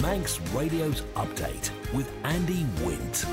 Manx Radio's Update with Andy Wint.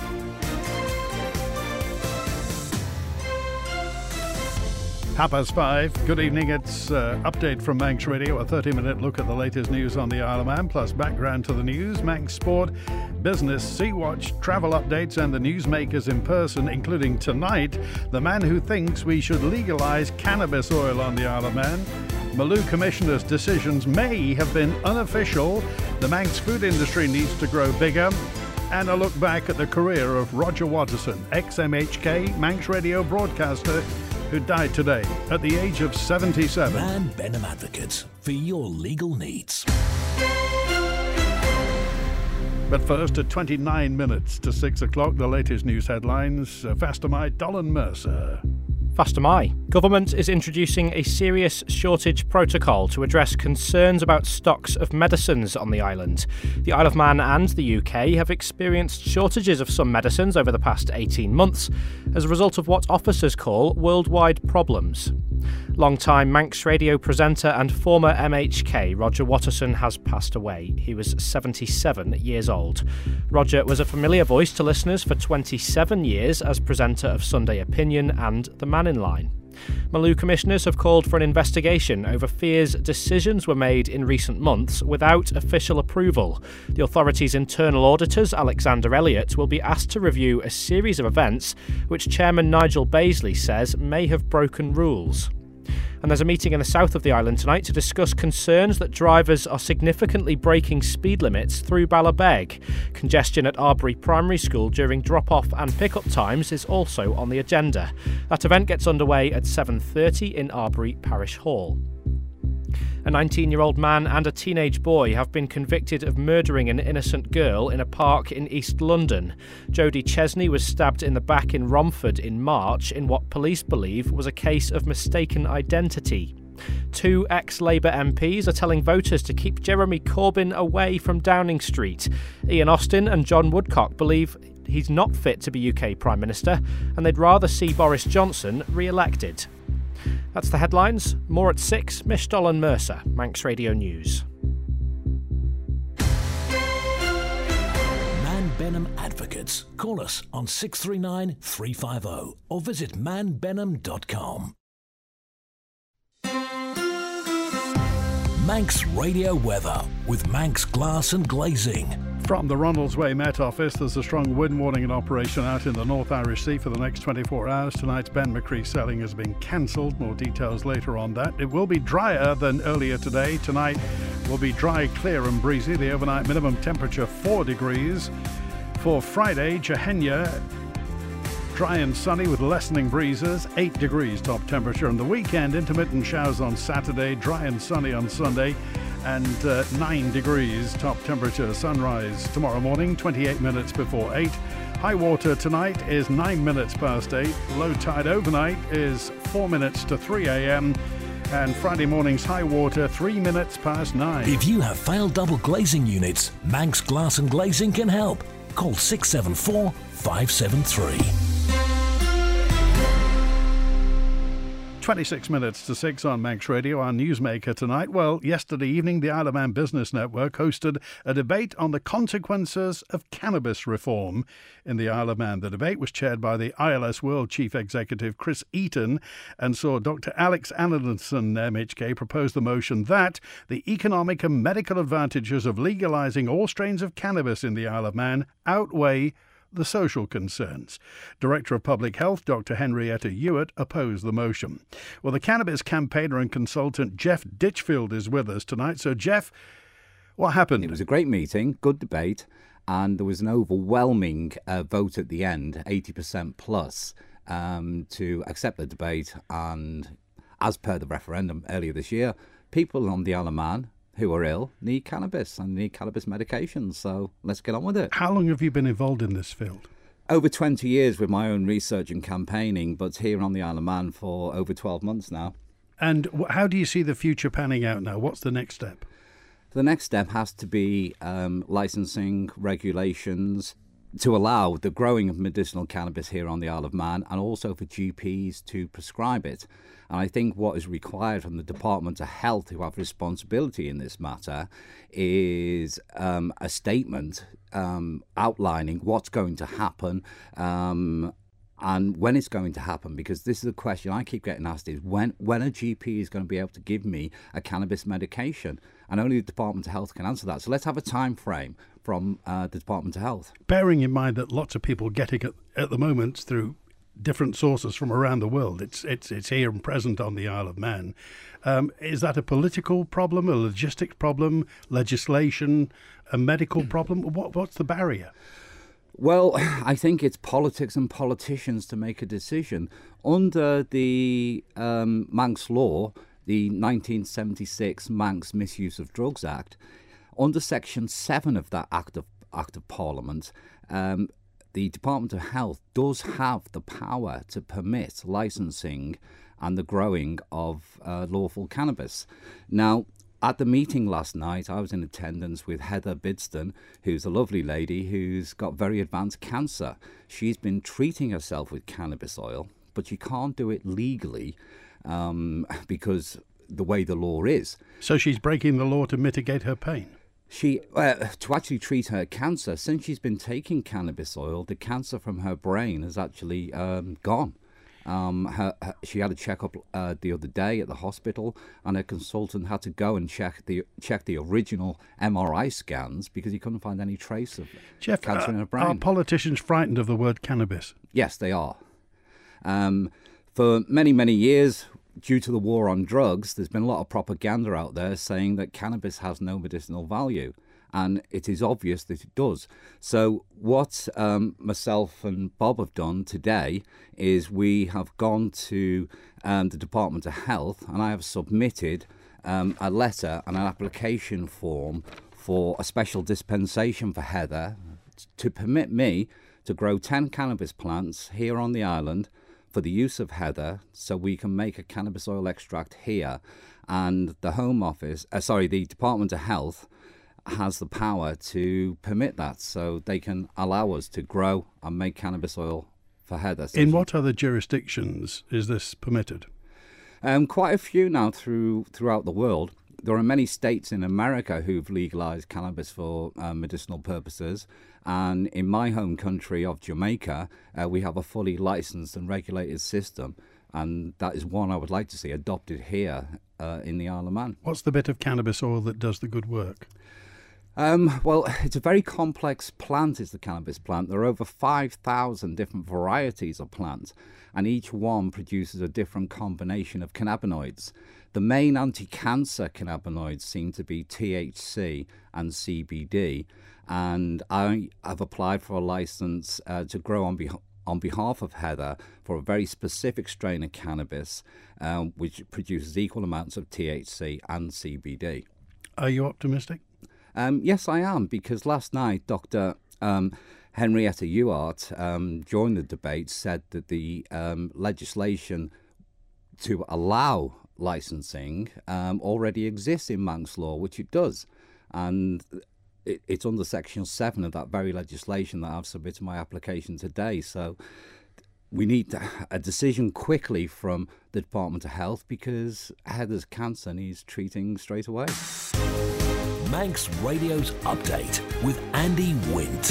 Half-past 5. Good evening. It's Update from Manx Radio, a 30-minute look at the latest news on the Isle of Man, plus background to the news, Manx Sport, business, Sea-Watch, travel updates, and the newsmakers in person, including tonight, the man who thinks we should legalise cannabis oil on the Isle of Man. Maloo Commissioner's decisions may have been unofficial. The Manx food industry needs to grow bigger. And a look back at the career of Roger Watterson, ex-MHK Manx Radio broadcaster, who died today at the age of 77. Man Benham Advocates, for your legal needs. But first, at 29 minutes to 6 o'clock, the latest news headlines. Fastamai, Dolan Mercer. Fastamai. Government is introducing a serious shortage protocol to address concerns about stocks of medicines on the island. The Isle of Man and the UK have experienced shortages of some medicines over the past 18 months as a result of what officers call worldwide problems. Long-time Manx Radio presenter and former MHK Roger Watterson has passed away. He was 77 years old. Roger was a familiar voice to listeners for 27 years as presenter of Sunday Opinion and The Man in Line. Maloo commissioners have called for an investigation over fears decisions were made in recent months without official approval. The authority's internal auditors, Alexander Elliott, will be asked to review a series of events which Chairman Nigel Baisley says may have broken rules. And there's a meeting in the south of the island tonight to discuss concerns that drivers are significantly breaking speed limits through Ballabeg. Congestion at Arbury Primary School during drop-off and pick-up times is also on the agenda. That event gets underway at 7:30 in Arbury Parish Hall. A 19-year-old man and a teenage boy have been convicted of murdering an innocent girl in a park in East London. Jodie Chesney was stabbed in the back in Romford in March in what police believe was a case of mistaken identity. Two ex-Labour MPs are telling voters to keep Jeremy Corbyn away from Downing Street. Ian Austin and John Woodcock believe he's not fit to be UK Prime Minister and they'd rather see Boris Johnson re-elected. That's the headlines. More at 6. Mish Dolan Mercer, Manx Radio News. Man Benham Advocates. Call us on 639 350 or visit manbenham.com. Manx Radio Weather with Manx Glass and Glazing. From the Ronaldsway Met Office, there's a strong wind warning in operation out in the North Irish Sea for the next 24 hours. Tonight's Ben McCree sailing has been cancelled. More details later on that. It will be drier than earlier today. Tonight will be dry, clear and breezy. The overnight minimum temperature 4 degrees. For Friday, Jehenya, dry and sunny with lessening breezes, 8 degrees top temperature. And the weekend, intermittent showers on Saturday, dry and sunny on Sunday, and 9 degrees top temperature. Sunrise tomorrow morning, 28 minutes before 8. High water tonight is 9 minutes past 8. Low tide overnight is 4 minutes to 3 a.m. And Friday morning's high water 3 minutes past 9. If you have failed double glazing units, Manx Glass and Glazing can help. Call 674 573. 26 minutes to 6 on Manx Radio, our newsmaker tonight. Well, yesterday evening, the Isle of Man Business Network hosted a debate on the consequences of cannabis reform in the Isle of Man. The debate was chaired by the ILS World Chief Executive Chris Eaton and saw Dr. Alex Allinson, MHK, propose the motion that the economic and medical advantages of legalising all strains of cannabis in the Isle of Man outweigh the social concerns. Director of Public Health, Dr. Henrietta Hewitt, opposed the motion. Well, the cannabis campaigner and consultant Jeff Ditchfield is with us tonight. So, Jeff, what happened? It was a great meeting, good debate, and there was an overwhelming vote at the end, 80% plus, to accept the debate. And as per the referendum earlier this year, people on the Isle of Man who are ill need cannabis and need cannabis medications. So let's get on with it. How long have you been involved in this field? Over 20 years with my own research and campaigning, but here on the Isle of Man for over 12 months now. And how do you see the future panning out now? What's the next step? The next step has to be licensing, regulations, to allow the growing of medicinal cannabis here on the Isle of Man, and also for GPs to prescribe it. And I think what is required from the Department of Health, who have responsibility in this matter, is a statement outlining what's going to happen and when it's going to happen, because this is a question I keep getting asked, is when a GP is going to be able to give me a cannabis medication, and only the Department of Health can answer that. So let's have a time frame from the Department of Health. Bearing in mind that lots of people get it at the moment through different sources from around the world. It's here and present on the Isle of Man. Is that a political problem, a logistics problem, legislation, a medical problem? What's the barrier? Well, I think it's politics and politicians to make a decision. Under the Manx law, the 1976 Manx Misuse of Drugs Act, under Section 7 of that Act of Parliament, the Department of Health does have the power to permit licensing and the growing of lawful cannabis. Now, at the meeting last night, I was in attendance with Heather Bidston, who's a lovely lady who's got very advanced cancer. She's been treating herself with cannabis oil, but she can't do it legally because the way the law is. So she's breaking the law to mitigate her pain? She to actually treat her cancer. Since she's been taking cannabis oil, the cancer from her brain has actually gone. She had a checkup the other day at the hospital, and her consultant had to go and check the original MRI scans because he couldn't find any trace of cancer in her brain. Are politicians frightened of the word cannabis? Yes, they are. For many, many years, due to the war on drugs, there's been a lot of propaganda out there saying that cannabis has no medicinal value. And it is obvious that it does. So what myself and Bob have done today is we have gone to the Department of Health, and I have submitted a letter and an application form for a special dispensation for Heather to permit me to grow 10 cannabis plants here on the island for the use of Heather, so we can make a cannabis oil extract here. And the Home Office, the Department of Health, has the power to permit that, so they can allow us to grow and make cannabis oil for Heather. In what other jurisdictions is this permitted? Quite a few now throughout the world. There are many states in America who've legalized cannabis for medicinal purposes, and in my home country of Jamaica, we have a fully licensed and regulated system, and that is one I would like to see adopted here in the Isle of Man. What's the bit of cannabis oil that does the good work? Well, it's a very complex plant, is the cannabis plant. There are over 5,000 different varieties of plants, and each one produces a different combination of cannabinoids. The main anti-cancer cannabinoids seem to be THC and CBD, and I have applied for a license to grow on behalf of Heather for a very specific strain of cannabis, which produces equal amounts of THC and CBD. Are you optimistic? Yes, I am, because last night Dr. Henrietta Ewart during the debate said that the legislation to allow licensing already exists in Manx law, which it does, and it's under Section 7 of that very legislation that I've submitted my application today. So we need a decision quickly from the Department of Health, because Heather's cancer needs treating straight away. Manx Radio's Update with Andy Wint.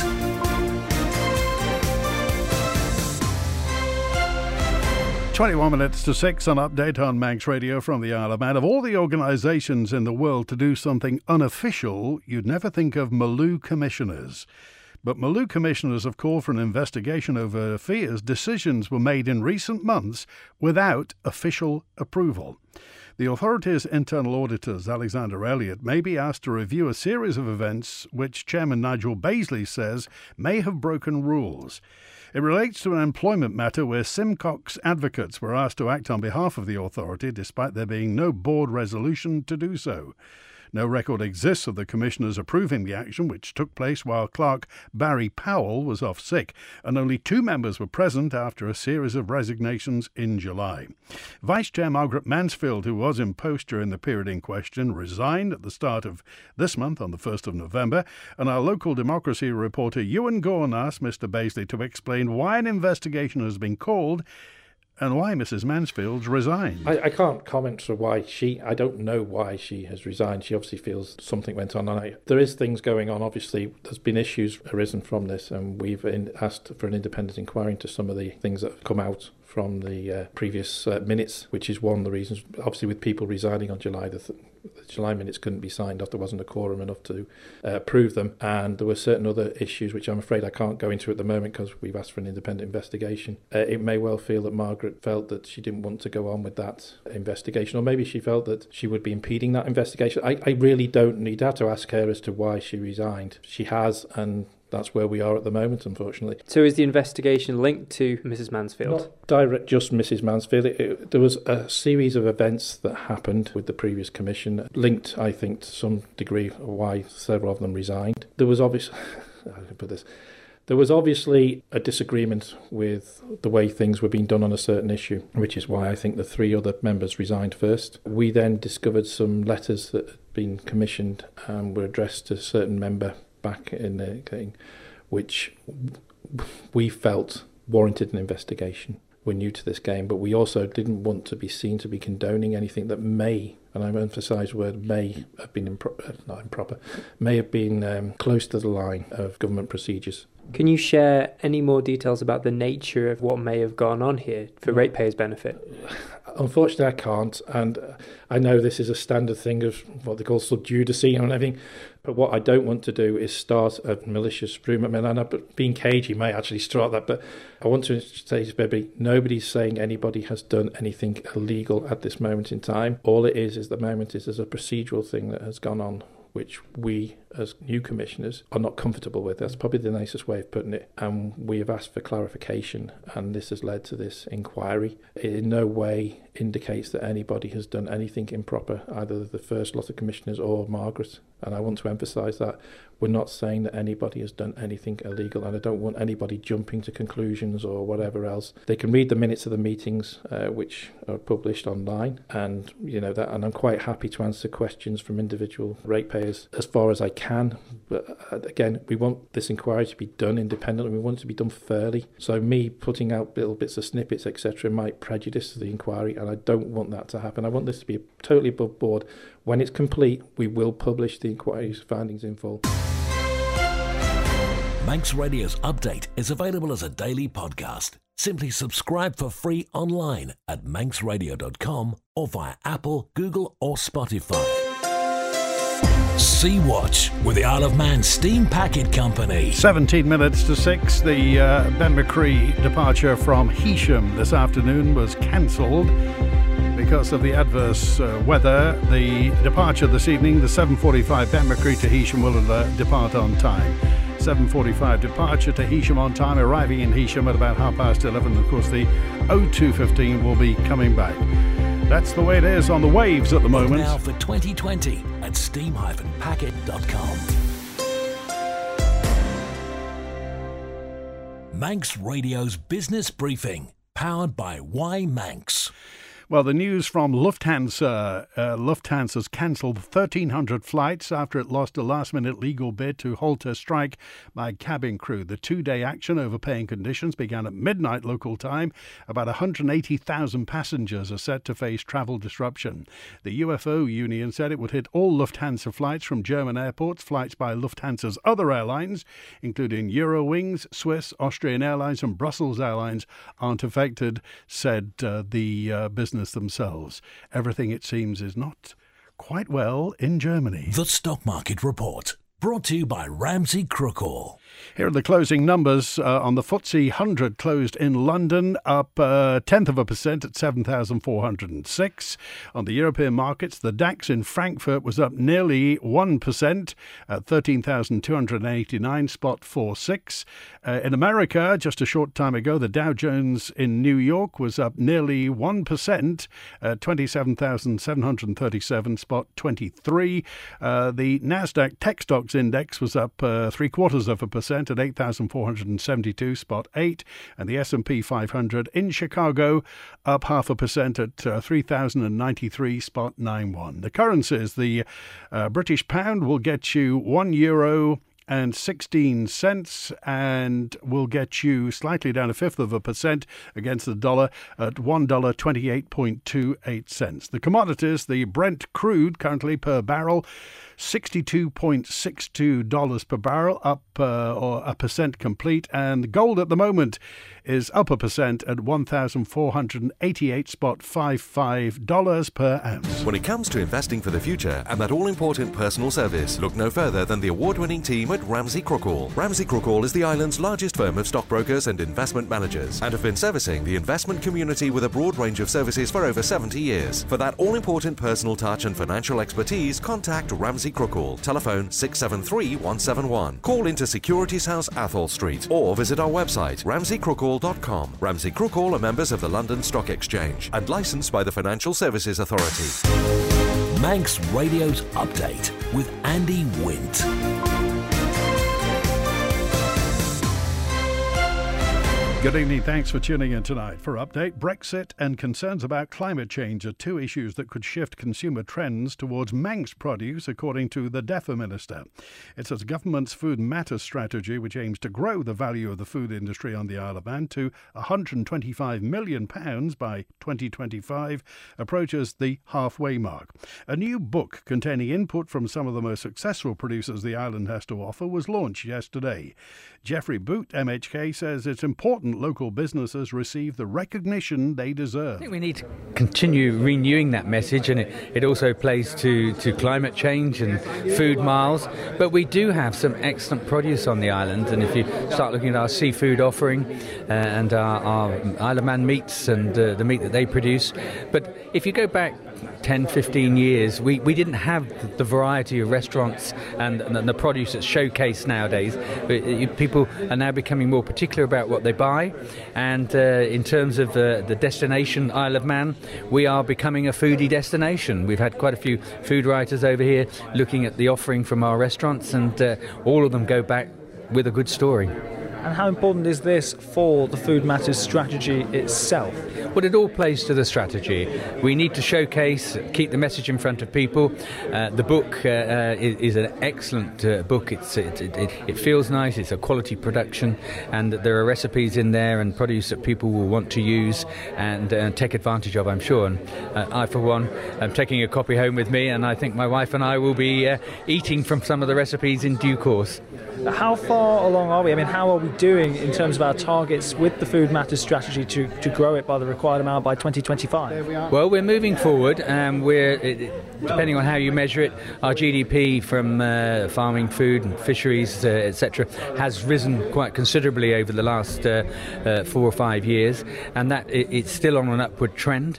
21 minutes to 6 on Update on Manx Radio from the Isle of Man. Of all the organisations in the world to do something unofficial, you'd never think of Maloo Commissioners. But Maloo Commissioners have called for an investigation over fears decisions were made in recent months without official approval. The authority's internal auditors, Alexander Elliott, may be asked to review a series of events which Chairman Nigel Baisley says may have broken rules. It relates to an employment matter where Simcox advocates were asked to act on behalf of the authority despite there being no board resolution to do so. No record exists of the commissioners approving the action, which took place while clerk Barry Powell was off sick, and only 2 members were present after a series of resignations in July. Vice Chair Margaret Mansfield, who was in post during the period in question, resigned at the start of this month on the 1st of November, and our local democracy reporter Ewan Gorn asked Mr Baisley to explain why an investigation has been called and why Mrs Mansfield's resigned. I can't comment for why I don't know why she has resigned. She obviously feels something went on. And there is things going on. Obviously, there's been issues arisen from this, and we've asked for an independent inquiry into some of the things that have come out from the previous minutes, which is one of the reasons, obviously, with people resigning on July the July minutes couldn't be signed off. There wasn't a quorum enough to approve them, and there were certain other issues which I'm afraid I can't go into at the moment because we've asked for an independent investigation. It may well feel that Margaret felt that she didn't want to go on with that investigation, or maybe she felt that she would be impeding that investigation. I really don't need to ask her as to why she resigned. She has, and that's where we are at the moment, unfortunately. So is the investigation linked to Mrs Mansfield? Not direct, just Mrs Mansfield. There was a series of events that happened with the previous commission, linked, I think, to some degree why several of them resigned. There was obviously, there was obviously a disagreement with the way things were being done on a certain issue, which is why I think the 3 other members resigned first. We then discovered some letters that had been commissioned and were addressed to a certain member back in the thing, which we felt warranted an investigation. We're new to this game, but we also didn't want to be seen to be condoning anything that may, and I emphasise the word may, have been not improper, may have been close to the line of government procedures. Can you share any more details about the nature of what may have gone on here for ratepayers' benefit? Unfortunately, I can't, and I know this is a standard thing of what they call sub judice and everything, but what I don't want to do is start a malicious rumour. I mean, being cagey may actually start that, but I want to say to everybody, nobody's saying anybody has done anything illegal at this moment in time. All it is the moment is there's a procedural thing that has gone on, which we, as new commissioners, are not comfortable with. That's probably the nicest way of putting it. And we have asked for clarification, and this has led to this inquiry. It in no way indicates that anybody has done anything improper, either the first lot of commissioners or Margaret. And I want to emphasise that we're not saying that anybody has done anything illegal, and I don't want anybody jumping to conclusions or whatever else. They can read the minutes of the meetings, which are published online, and that. And I'm quite happy to answer questions from individual ratepayers as far as I can. But again, we want this inquiry to be done independently. We want it to be done fairly. So me putting out little bits of snippets, etc., might prejudice the inquiry, and I don't want that to happen. I want this to be totally above board. When it's complete, we will publish the inquiry's findings in full. Manx Radio's update is available as a daily podcast. Simply subscribe for free online at manxradio.com or via Apple, Google or Spotify. Sea-Watch with the Isle of Man Steam Packet Company. 17 minutes to 6. The Ben McCree departure from Heysham this afternoon was cancelled because of the adverse weather. The departure this evening, the 7:45 Ben McCree to Heysham will depart on time. 7:45 departure to Heysham on time, arriving in Heysham at about 11:30. Of course, the 02:15 will be coming back. That's the way it is on the waves at the moment. Now for 2020 at steam-packet.com. Manx Radio's Business Briefing, powered by Y Manx. Well, the news from Lufthansa. Lufthansa's cancelled 1,300 flights after it lost a last-minute legal bid to halt a strike by cabin crew. The 2-day action over paying conditions began at midnight local time. About 180,000 passengers are set to face travel disruption. The UFO union said it would hit all Lufthansa flights from German airports. Flights by Lufthansa's other airlines, including Eurowings, Swiss, Austrian Airlines and Brussels Airlines, aren't affected, said the business themselves. Everything, it seems, is not quite well in Germany. The Stock Market Report. Brought to you by Ramsey Crookall. Here are the closing numbers on the FTSE 100 closed in London, up 0.1% at 7,406. On the European markets, the DAX in Frankfurt was up nearly 1% at 13,289.46. In America, just a short time ago, the Dow Jones in New York was up nearly 1% at 27,737.23. The Nasdaq Tech Stocks Index was up 0.75% at 8,472.8, and the S&P 500 in Chicago up 0.5% at 3,093.91. The currencies: the British pound will get you €1.16 and will get you slightly down 0.5% against the dollar at $1.2828. The commodities: the Brent crude currently per barrel $62.62 per barrel, up or 1% complete, and gold at the moment is up 1% at $1,488.55 per ounce. When it comes to investing for the future and that all-important personal service, look no further than the award-winning team at Ramsey Crookall. Ramsey Crookall is the island's largest firm of stockbrokers and investment managers and have been servicing the investment community with a broad range of services for over 70 years. For that all-important personal touch and financial expertise, contact Ramsey Crookall. Telephone 673 171. Call into Securities House, Athol Street, or visit our website ramseycrookall.com. Ramsey Crookall are members of the London Stock Exchange and licensed by the Financial Services Authority. Manx Radio's Update with Andy Wint. Good evening, thanks for tuning in tonight. For Update, Brexit and concerns about climate change are two issues that could shift consumer trends towards Manx produce, according to the DEFRA Minister. It says government's Food Matters strategy, which aims to grow the value of the food industry on the Isle of Man to £125 million by 2025, approaches the halfway mark. A new book containing input from some of the most successful producers the island has to offer was launched yesterday. Jeffrey Boot, MHK, says it's important local businesses receive the recognition they deserve. I think we need to continue renewing that message, and it also plays to climate change and food miles. But we do have some excellent produce on the island, and if you start looking at our seafood offering and our Isle of Man meats and the meat that they produce. But if you go back 10, 15 years, we didn't have the variety of restaurants and the produce that's showcased nowadays. People are now becoming more particular about what they buy, and in terms of the destination Isle of Man, we are becoming a foodie destination. We've had quite a few food writers over here looking at the offering from our restaurants, and all of them go back with a good story. And how important is this for the Food Matters strategy itself? Well, it all plays to the strategy. We need to showcase, keep the message in front of people. The book is an excellent book. It feels nice. It's a quality production, and there are recipes in there and produce that people will want to use and take advantage of, I'm sure. And I, for one, am taking a copy home with me, and I think my wife and I will be eating from some of the recipes in due course. How far along are we? I mean, how are we doing in terms of our targets with the Food Matters strategy to grow it by the required amount by 2025? Well, we're moving forward, and depending on how you measure it, our GDP from farming, food and fisheries, etc., has risen quite considerably over the last 4 or 5 years, and that it's still on an upward trend.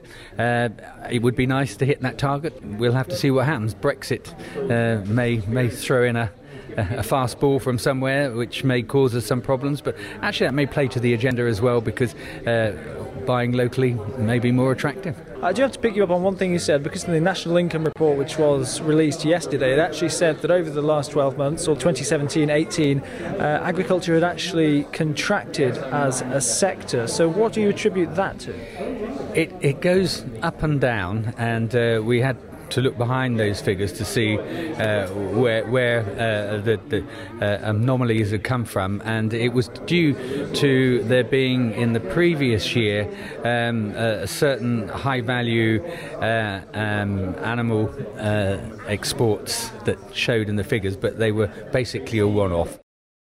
It would be nice to hit that target. We'll have to see what happens. Brexit may throw in a fast ball from somewhere, which may cause us some problems, but actually that may play to the agenda as well, because buying locally may be more attractive. I do have to pick you up on one thing you said, because in the National Income Report, which was released yesterday, it actually said that over the last 12 months, or 2017-18, agriculture had actually contracted as a sector. So what do you attribute that to? It goes up and down, and we had to look behind those figures to see where the anomalies had come from, and it was due to there being in the previous year a certain high value animal exports that showed in the figures, but they were basically a one-off.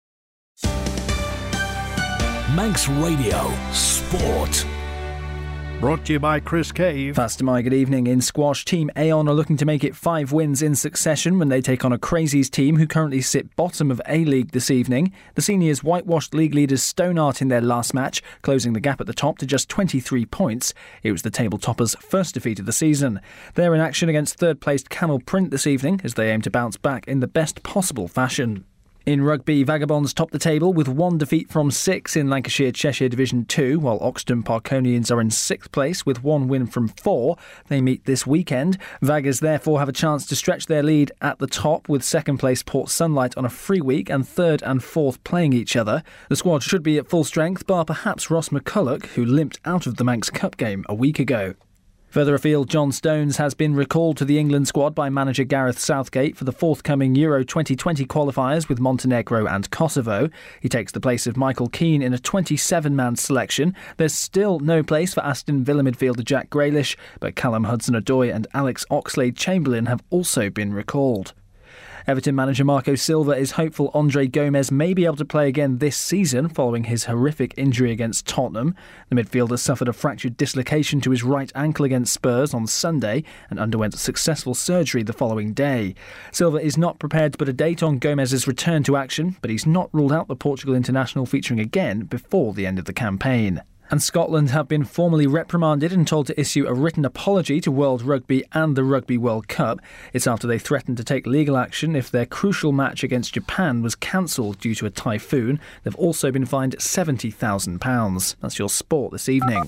Manx Radio Sport. Brought to you by Chris Cave. Faster My good evening. In squash, Team Aon are looking to make it 5 wins in succession when they take on a Crazies team who currently sit bottom of A-League this evening. The seniors whitewashed league leaders Stoneart in their last match, closing the gap at the top to just 23 points. It was the table toppers' first defeat of the season. They're in action against third-placed Camel Print this evening as they aim to bounce back in the best possible fashion. In rugby, Vagabonds top the table with 1 defeat from 6 in Lancashire-Cheshire Division 2, while Oxton Parkonians are in 6th place with 1 win from 4. They meet this weekend. Vaggers therefore have a chance to stretch their lead at the top, with 2nd place Port Sunlight on a free week and 3rd and 4th playing each other. The squad should be at full strength, bar perhaps Ross McCulloch, who limped out of the Manx Cup game a week ago. Further afield, John Stones has been recalled to the England squad by manager Gareth Southgate for the forthcoming Euro 2020 qualifiers with Montenegro and Kosovo. He takes the place of Michael Keane in a 27-man selection. There's still no place for Aston Villa midfielder Jack Grealish, but Callum Hudson-Odoi and Alex Oxlade-Chamberlain have also been recalled. Everton manager Marco Silva is hopeful Andre Gomes may be able to play again this season following his horrific injury against Tottenham. The midfielder suffered a fractured dislocation to his right ankle against Spurs on Sunday and underwent successful surgery the following day. Silva is not prepared to put a date on Gomez's return to action, but he's not ruled out the Portugal international featuring again before the end of the campaign. And Scotland have been formally reprimanded and told to issue a written apology to World Rugby and the Rugby World Cup. It's after they threatened to take legal action if their crucial match against Japan was cancelled due to a typhoon. They've also been fined £70,000. That's your sport this evening.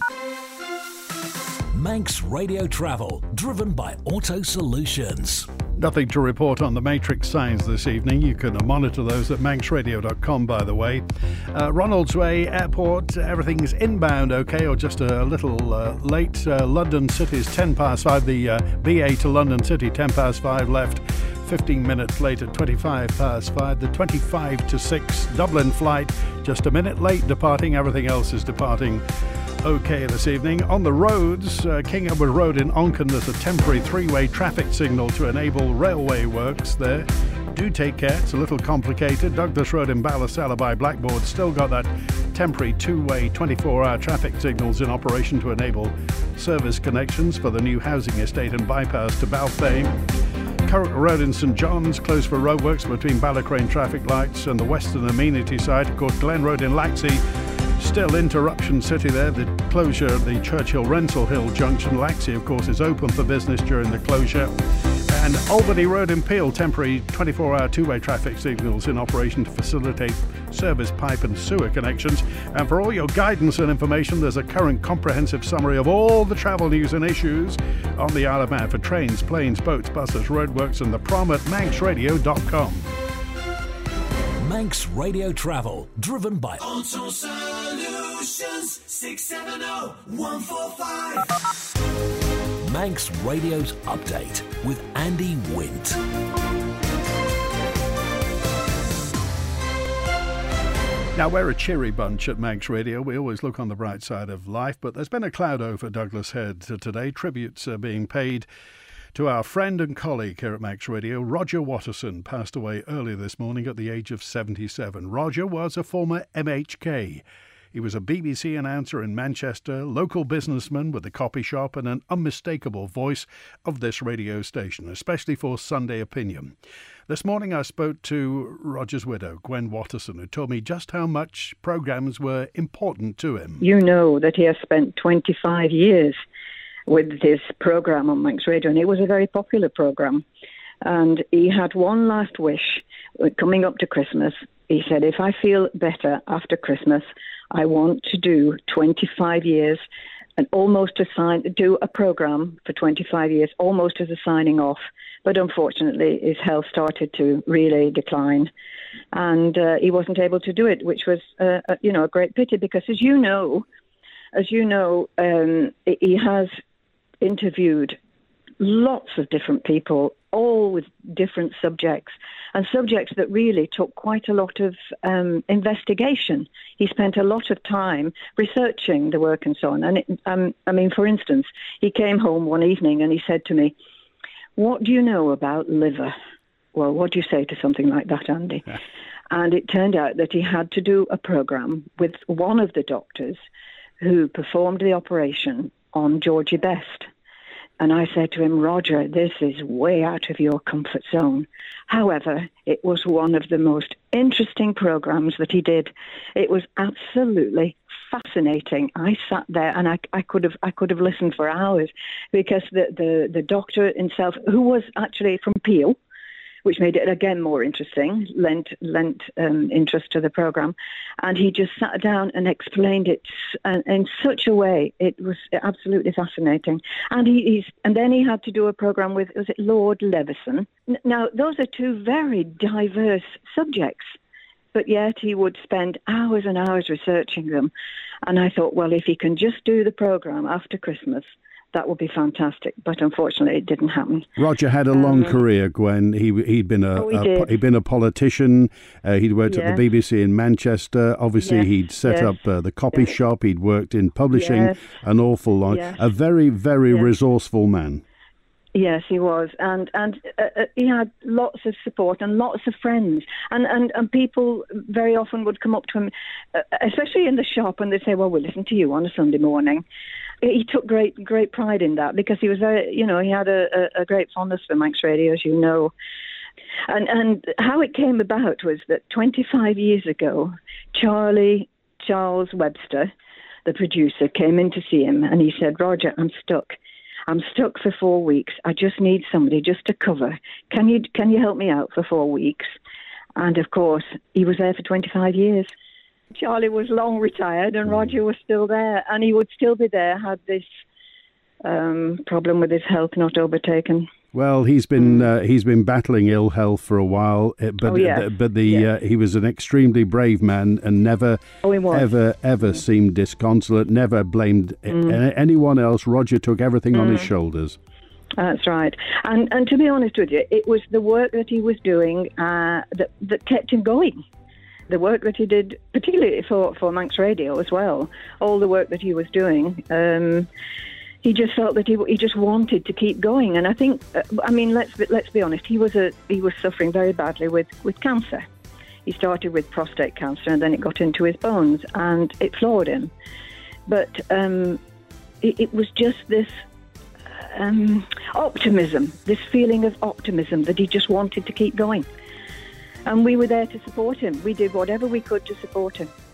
Manx Radio Travel, driven by Auto Solutions. Nothing to report on the Matrix signs this evening. You can monitor those at manxradio.com, by the way. Ronaldsway Airport, everything's inbound okay, or just a little late. London City's 10 past 5. The BA to London City, 10 past 5 left. 15 minutes later, 25 past 5. The 25 to 6 Dublin flight, just a minute late departing. Everything else is departing okay this evening. On the roads, King Edward Road in Onken, there's a temporary 3-way traffic signal to enable railway works there. Do take care, it's a little complicated. Douglas Road in Ballasalla by Blackboard still got that temporary 2-way 24-hour traffic signals in operation to enable service connections for the new housing estate and bypass to Balfame. Curragh Road in St John's closed for roadworks between Ballacrane traffic lights and the western amenity side. Of course, Glen Road in Laxey, still interruption city there. The closure of the Churchill Rental Hill junction. Laxey, of course, is open for business during the closure. And Albany Road in Peel, temporary 24-hour 2-way traffic signals in operation to facilitate service pipe and sewer connections. And for all your guidance and information, there's a current comprehensive summary of all the travel news and issues on the Isle of Man for trains, planes, boats, buses, roadworks and the prom at manxradio.com. Manx Radio Travel, driven by Auto Solutions, 670-145. Manx Radio's Update with Andy Wint. Now, we're a cheery bunch at Manx Radio. We always look on the bright side of life, but there's been a cloud over Douglas Head today. Tributes are being paid to our friend and colleague here at Manx Radio. Roger Watterson passed away earlier this morning at the age of 77. Roger was a former MHK. He was a BBC announcer in Manchester, local businessman with a copy shop and an unmistakable voice of this radio station, especially for Sunday Opinion. This morning I spoke to Roger's widow, Gwen Watterson, who told me just how much programmes were important to him. You know that he has spent 25 years with this programme on Manx Radio, and it was a very popular programme. And he had one last wish coming up to Christmas. He said, if I feel better after Christmas, I want to do 25 years and almost do a programme for 25 years, almost as a signing off. But unfortunately, his health started to really decline, and he wasn't able to do it, which was, a great pity, because as you know, he has interviewed lots of different people, all with different subjects, and subjects that really took quite a lot of investigation. He spent a lot of time researching the work and so on. And for instance, he came home one evening and he said to me, "What do you know about liver?" Well, what do you say to something like that, Andy? Yeah. And it turned out that he had to do a programme with one of the doctors who performed the operation on Georgie Best. And I said to him, Roger, this is way out of your comfort zone. However, it was one of the most interesting programs that he did. It was absolutely fascinating. I sat there and I could have listened for hours, because the doctor himself, who was actually from Peel, which made it again more interesting, lent interest to the program, and he just sat down and explained it in such a way. It was absolutely fascinating. And then he had to do a program with, was it Lord Leveson? Now those are two very diverse subjects, but yet he would spend hours and hours researching them. And I thought, well, if he can just do the program after Christmas, that would be fantastic, but unfortunately, it didn't happen. Roger had a long career, Gwen. He'd been a politician. He'd worked at the BBC in Manchester. Obviously, he'd set up the copy shop. He'd worked in publishing an awful lot. A very, very resourceful man. Yes, he was, and he had lots of support and lots of friends, and people very often would come up to him, especially in the shop, and they'd say, "Well, we'll listen to you on a Sunday morning." He took great pride in that, because he was very, he had a great fondness for Manx Radio, as you know. And how it came about was that 25 years ago, Charles Webster, the producer, came in to see him, and he said, "Roger, I'm stuck. I'm stuck for 4 weeks. I just need somebody just to cover. Can you help me out for 4 weeks?" And of course, he was there for 25 years. Charlie was long retired, and Roger was still there, and he would still be there had this problem with his health not overtaken. Well, he's been battling ill health for a while, but he was an extremely brave man, and never ever seemed disconsolate. Never blamed anyone else. Roger took everything on his shoulders. That's right, and to be honest with you, it was the work that he was doing that kept him going. The work that he did, particularly for Manx Radio as well, all the work that he was doing, he just felt that he just wanted to keep going. And I think, let's be honest, he was suffering very badly with cancer. He started with prostate cancer, and then it got into his bones, and it floored him. But it was just this optimism, this feeling of optimism that he just wanted to keep going. And we were there to support him. We did whatever we could to support him.